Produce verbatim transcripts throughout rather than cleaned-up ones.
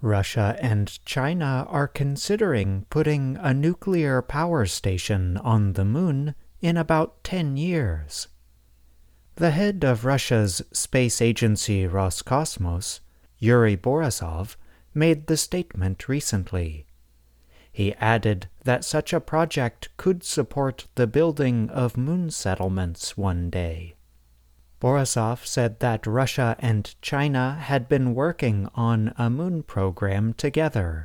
Russia and China are considering putting a nuclear power station on the moon in about ten years. The head of Russia's space agency Roscosmos, Yuri Borisov, made the statement recently. He added that such a project could support the building of moon settlements one day. Borisov said that Russia and China had been working on a moon program together.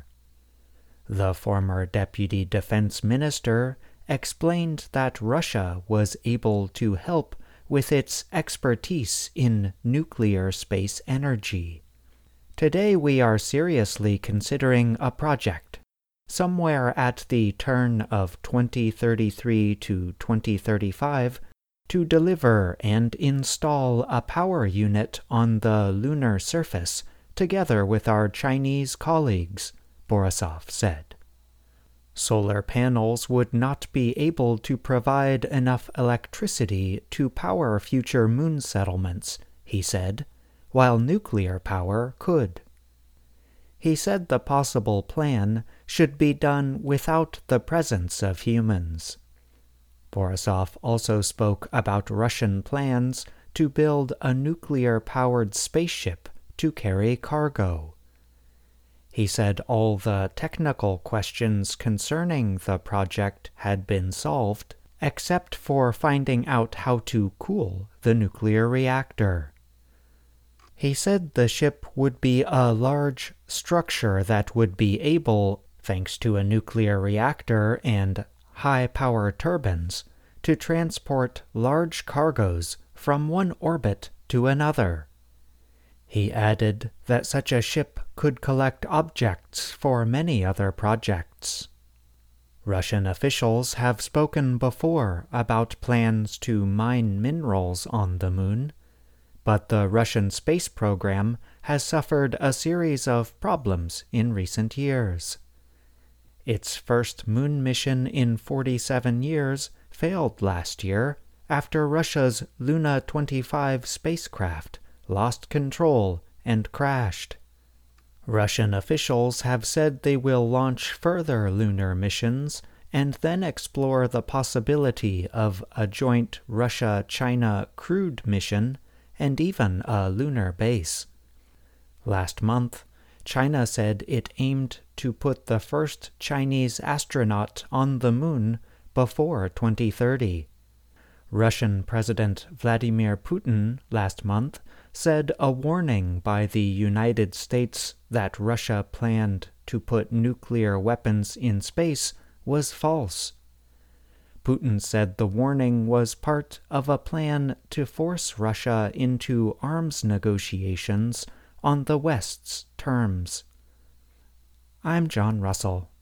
The former deputy defense minister explained that Russia was able to help with its expertise in nuclear space energy. Today we are seriously considering a project, somewhere at the turn of twenty thirty-three to twenty thirty-five, to deliver and install a power unit on the lunar surface together with our Chinese colleagues, Borisov said. Solar panels would not be able to provide enough electricity to power future moon settlements, he said, while nuclear power could. He said the possible plan should be done without the presence of humans. Borisov also spoke about Russian plans to build a nuclear-powered spaceship to carry cargo. He said all the technical questions concerning the project had been solved, except for finding out how to cool the nuclear reactor. He said the ship would be a large structure that would be able, thanks to a nuclear reactor and high-power turbines, to transport large cargoes from one orbit to another. He added that such a ship could collect objects for many other projects. Russian officials have spoken before about plans to mine minerals on the moon, but the Russian space program has suffered a series of problems in recent years. Its first moon mission in forty-seven years failed last year after Russia's Luna twenty-five spacecraft lost control and crashed. Russian officials have said they will launch further lunar missions and then explore the possibility of a joint Russia-China crewed mission and even a lunar base. Last month, China said it aimed to put the first Chinese astronaut on the moon before twenty thirty. Russian President Vladimir Putin last month said a warning by the United States that Russia planned to put nuclear weapons in space was false. Putin said the warning was part of a plan to force Russia into arms negotiations on the West's terms. I'm John Russell.